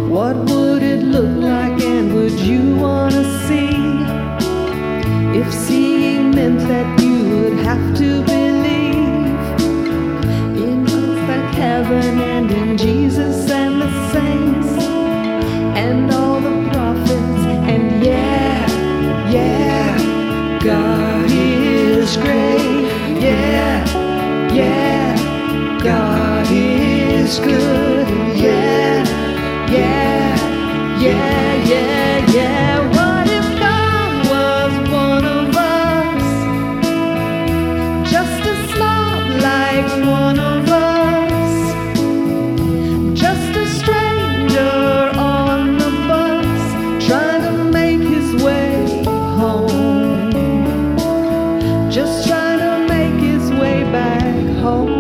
What would it look like, and would you want to see? If seeing meant that you would have to believe in perfect heaven and in Jesus and the saints and all the prophets, and yeah, God is great. Yeah, God is good. Yeah. What if God was one of us? Just a slob like one of us. Just a stranger on the bus, trying to make his way home. Just trying to make his way back home.